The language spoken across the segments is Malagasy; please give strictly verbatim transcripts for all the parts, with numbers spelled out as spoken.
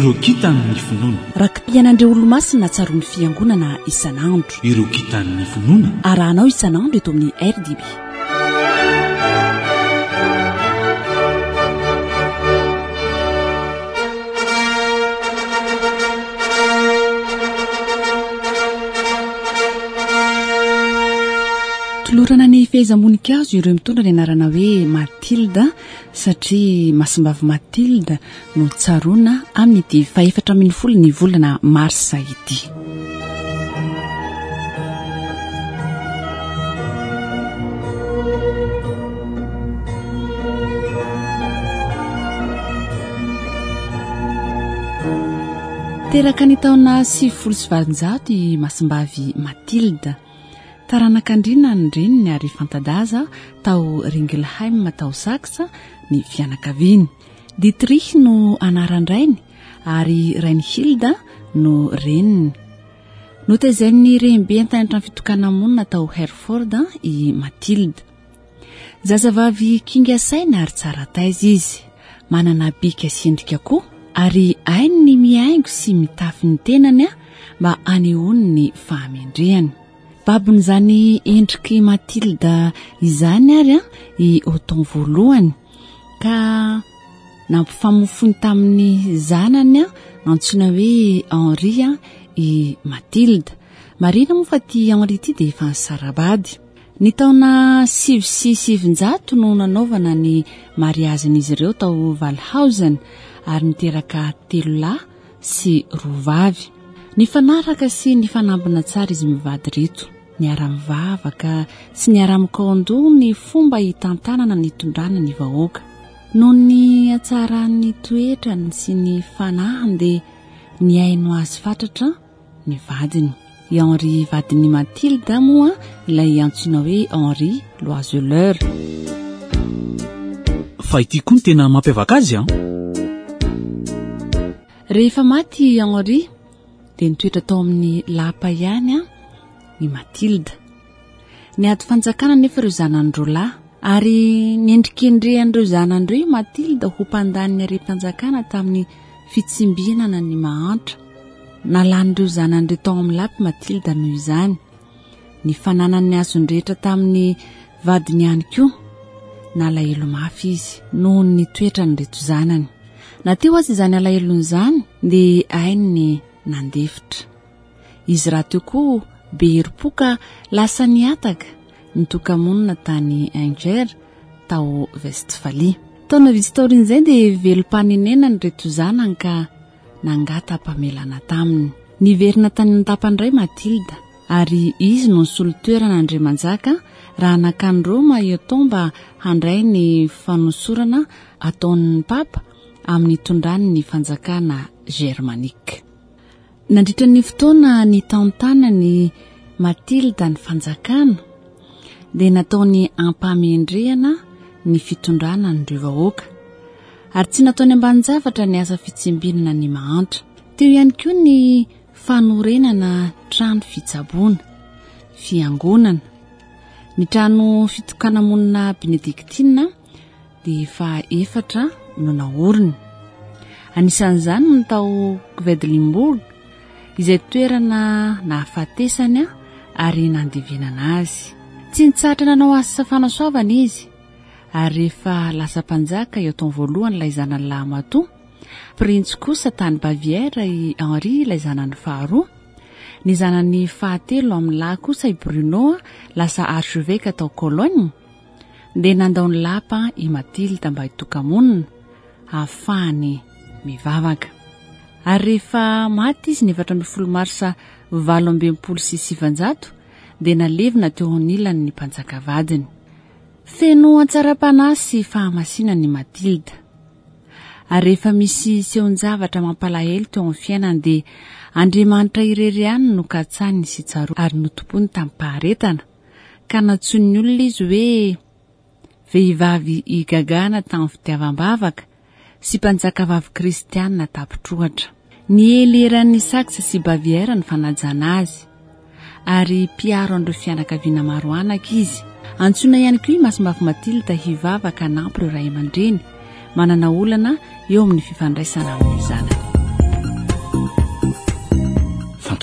ireo kitan'ny finoana rakim-pianandreo olo-masina tsaroany fiangonana isan'andro. ireo kitan'ny finoana arahanao isan'andro eto amin'ny R D B. Tolorana ny fehezam-monikazo ireo mitondra ny anarana hoe Matilda satria masimbavy Matilda no tsaroana amin'ity faefatra ambin'ny folo ny volana marsa ity. Teraka ny taona sivifolo sy valonjato i masimbavy Matilda. Taranak'andriana ny reniny ary fantadaza tao Ringelheim tao Saksa ny fianakaviany. Dietrich no anaran-drainy ary Reinhilda no reniny. Notaizan'ny rembe an-tanitra ny fitokana monina tao Herford i Matilda. Zazavavy kinga saina ary tsara taiza izy. Manana bika sy endrika koa ary hainy ny miaingo sy mitafy ny tenany mba anehoany ny fahamendrehany. Babin'izany endriky Matilda izany ary i Othon voalohany ka nampifamofony tamin'ny zanany antsoina hoe Henri i Matilda. Marina moa fa ty Henri ty dia efa sarabady. Ny taona sivy sy sivinjato no nanaovana ny mariazin'izy ireo tao Valhausen ary niteraka telo lahy sy roa vavy. Ny fanaraka sy ny fanambina tsara izy mivady reto. Ny ara-mivavaka sy ny ara-mikaondo ny fomba hitantanana ny tondrana ny vahoaka. Noho ny hatsaran'ny toetrany sy ny fanahiny dia ny haino azy fatratra ny vadiny. I Henri vadiny Matilda moa ilay antsoina hoe Henri Loiseleur. Fa ity koa ny tena mampiavaka azy an. Rehefa maty Henri dia nitoetra tao amin'ny lapa ihany i Matilda. Ny ady fanjakana nefa ireo zanandreo lahy ary niendrikendrehan'ireo zanandreo Matilda ho mpandaniny arem-panjakana tamin'ny fitsimbianana ny mahantra. Nalan'ireo zanandreo tao amin'ny lapy Matilda noho izany. Ny fananan'ny azon-drehetra tamin'ny vadiny ihany koa nalahelo mafy izy noho ny toetrany reto zanany. Nateo azy izany alahelon'izany dia hainy nandefitra. Izy raha teo koa be herim-po lasa niataka nitoka-monina tany Anger tao Westphalie. Taona vitsy taorian'izay dia velom-panenena ny reto zanany ka nangata hampamelana taminy. Niverina tany an-tapandray Matilda ary izy no nisolo-toerana Andriamanjaka raha nakany Roma eto mba handray ny fanosorana ataon'ny papa amin'ny tondrany ny fanjakana germanika. Nandritra ny fotoana ny taontana ny Matilda ny fanjakana dia nataony ampamendrehana ny fitondrana ny vahoaka ary tsy nataony ambanin-javatra ny asa fitsimbinana ny mahantra. Teo ihany koa ny fanorenana trano fitsaboana, fiangonana. Ny trano fitokana monina Benediktina dia efa efatra no naorina. Anisan'izany ny tao Quedlinburg izay toerana nahafatesany ary nandivinana azy. Tsy nitsahatra nanao asa fanasoavana izy ary rehefa lasa mpanjaka eo taony voalohany ilay zanany lahy matoa, prince kosa tany Baviera i Henri ilay zanany faharoa, ny zanany fahatelo amin'ny lahy kosa i Bruno lasa archevêque tao Cologne, dia nandao ny lapa i Matilda mba hitoka-monina ahafahany mivavaka. Ary rehefa maty izy ny efatra ambin'ny folo marsa valo ambin'ny sy sivanjato dia nalevina teo anilany ny mpanjaka vadiny. Feno antsara-panahy sy fahamasinany Matilda. Ary rehefa misy seon-javatra mampalahelo teo amin'ny fiainany dia Andriamanitra irery ihany no katsany sy tsaro ary notompony tamin'ny paharetana ka natsoiny olona izy hoe vehivavy igagana tamin'ny fitiavam-bavaka sy mpanjaka vavy kristianina tapitrohatra. Ny eleran'ny Saksa sy Baviera ny fanajana azy ary mpiaro an'ireo fianakaviana maro anaka izy. Antsoina ihany koa i masimbavy Matilda hivavaka nampy ireo ray aman-dreny manana olana eo amin'ny fifandraisana amin'ny zanany.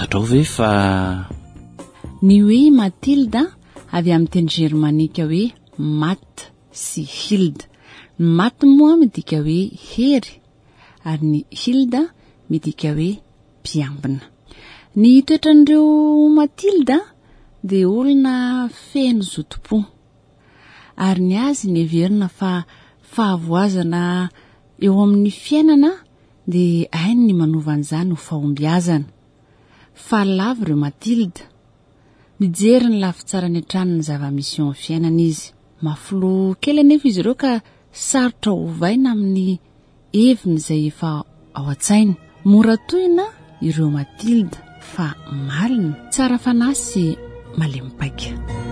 fantatrao ve fa ny hoe Matilda avy amin'ny teny germanika hoe mat sy hilda. Ny mat moa midika hoe hery ary ny hilda midika hoe mpiambina. Ny toetran'ireo Matilda dia olona feno zotom-po ary ny azy ny heverina fa fahavoazana eo amin'ny fiainana dia hainy ny manovan'izany ho fahombiazana. Fa lavo ireo Matilda, mijery ny lafitsara ny hatrany ny zava-misy eo amin'ny fiainana izy. Mafilo kely anefa izy ireo ka sarotra hovaina amin'ny heviny izay efa ao an-tsainy. Mora tohina ireo Matilda fa marina, tsara fanahy sy malemy-paika.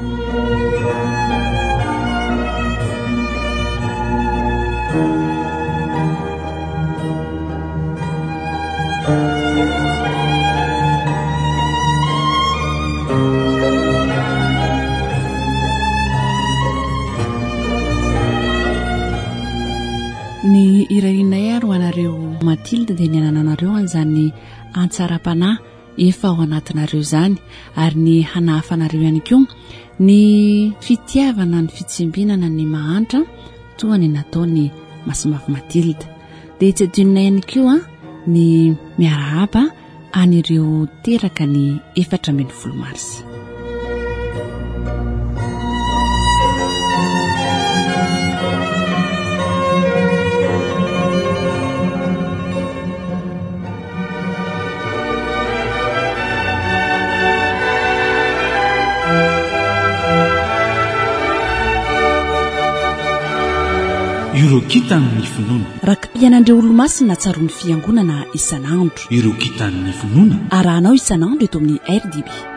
Ny irainay ary ho anareo Matilda dia ny anananareo an'izany antsara-panahy efa ao anatinareo izany ary ny hanafanareo ihany koa ny fitiavana ny fitsimbinana ny mahantra toa ny nataony Masimavy Matilda. Dia tsy adinona ihany koa ny miarahaba anireo teraka ny efatra ambin'ny folo marsy. ireo kitany ny finoana raka-pianandreo olo-masina tsaroan'ny fiangonana isan'andro. ireo kitany ny finoana arahanao isan'andro eto amin'ny R D B.